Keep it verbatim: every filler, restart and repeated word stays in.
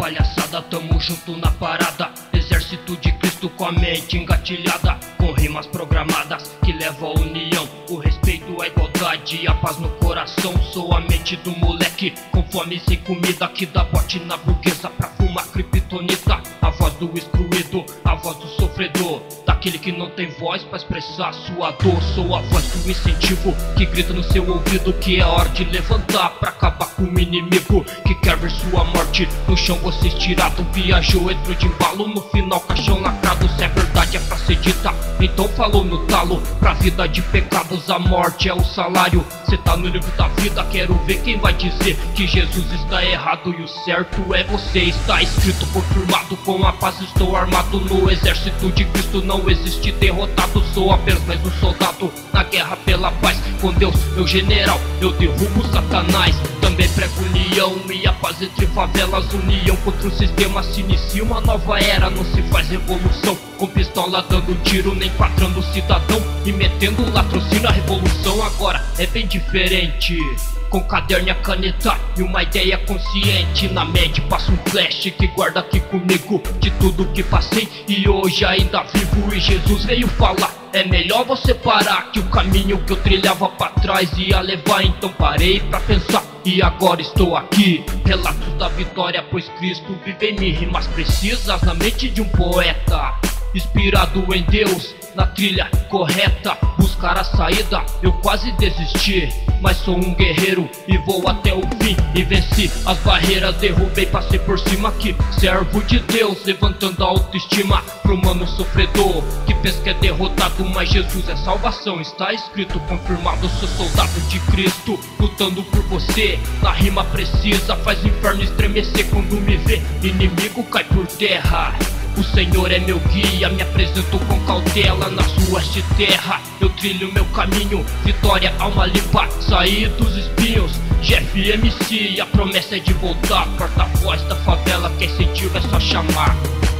palhaçada, tamo junto na parada. Exército de Cristo com a mente engatilhada, com rimas programadas que levam a união, o respeito, a igualdade e a paz no coração. Sou a mente do moleque com fome sem comida, que dá bote na burguesa pra fumar criptonita. A voz do excluído, a voz do sofredor, daquele que não tem voz pra expressar sua dor. Sou a voz do incentivo que grita no seu ouvido que é hora de levantar pra acabar com o inimigo que quer ver sua morte no chão. Você estirado, viajou, entrou de embalo, no final caixão lacrado. Se é verdade é pra ser dita, então falou no talo. Pra vida de pecados a morte é o salário. Cê tá no livro da vida, quero ver quem vai dizer que Jesus está errado e o certo é você. Está escrito, confirmado, com a paz estou armado. No exército de Cristo não existe derrotado. Sou apenas mais um soldado na guerra pela paz. Com Deus, meu general, eu derrubo Satanás. Também prego união e a paz entre favelas. União contra o sistema, se inicia uma nova era. Não se faz revolução com pistola dando tiro, nem quadrando o cidadão e metendo latrocínio. A revolução agora é bem diferente, com caderno e a caneta e uma ideia consciente. Na mente passa um flash que guarda aqui comigo de tudo que passei e hoje ainda vivo. E Jesus veio falar, é melhor você parar, que o caminho que eu trilhava pra trás ia levar. Então parei pra pensar e agora estou aqui. Relatos da vitória, pois Cristo vive em mim. Rimas precisas na mente de um poeta, inspirado em Deus, na trilha correta, buscar a saída. Eu quase desisti, mas sou um guerreiro e vou até o fim. E venci as barreiras, derrubei, passei por cima aqui. Servo de Deus, levantando a autoestima pro mano sofredor que pensa que é derrotado, mas Jesus é salvação. Está escrito, confirmado, sou soldado de Cristo, lutando por você. Na rima precisa, faz o inferno estremecer quando me vê. Inimigo cai por terra, o Senhor é meu guia, me apresento com cautela nas ruas de terra. Eu trilho meu caminho, vitória, alma limpa, saí dos espinhos, Jeff M C. A promessa é de voltar, porta-voz da favela, quem sentiu é só chamar.